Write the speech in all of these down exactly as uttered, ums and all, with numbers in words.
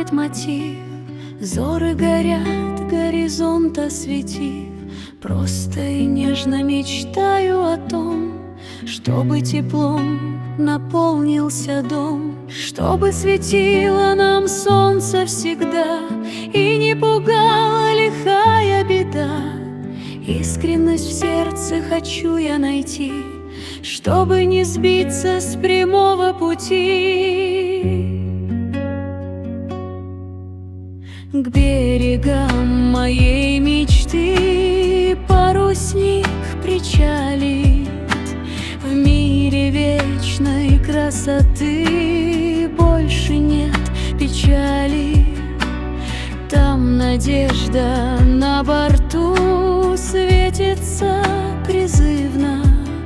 лейтмотив. Зоры горят, горизонт осветив. Просто и нежно мечтаю о том, чтобы теплом наполнился дом, чтобы светило нам солнце всегда и не пугала лихая беда. Искренность в сердце хочу я найти, чтобы не сбиться с прямого пути. К берегам моей мечты парусник причалит. В мире вечной красоты больше нет печали. Там надежда на борту светится призывно.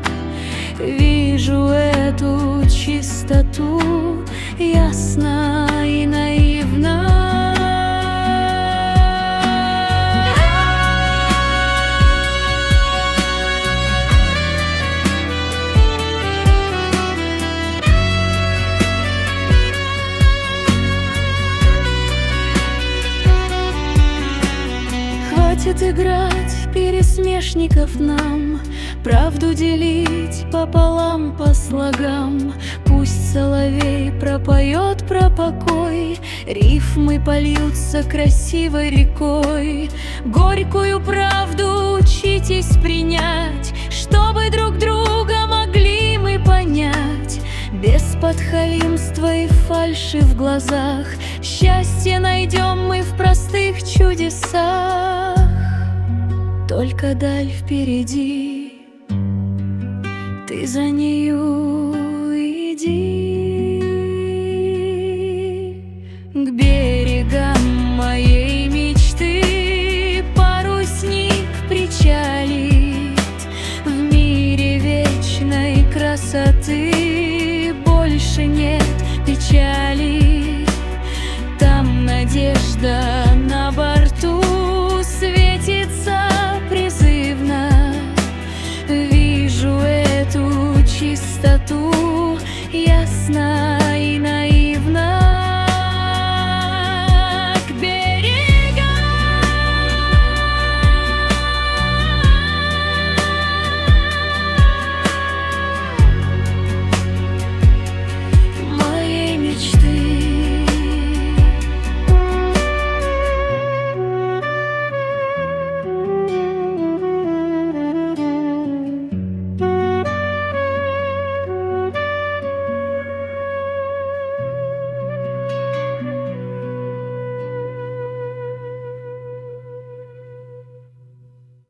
Вижу эту чистоту ясно и наивно. Хватит играть пересмешников нам, правду делить пополам по слогам. Пусть соловей пропоет про покой, рифмы польются красивой рекой. Горькую правду учитесь принять, чтобы друг друга могли мы понять. Без подхалимства и фальши в глазах счастье найдем мы в простых чудесах. Только даль впереди, ты за нею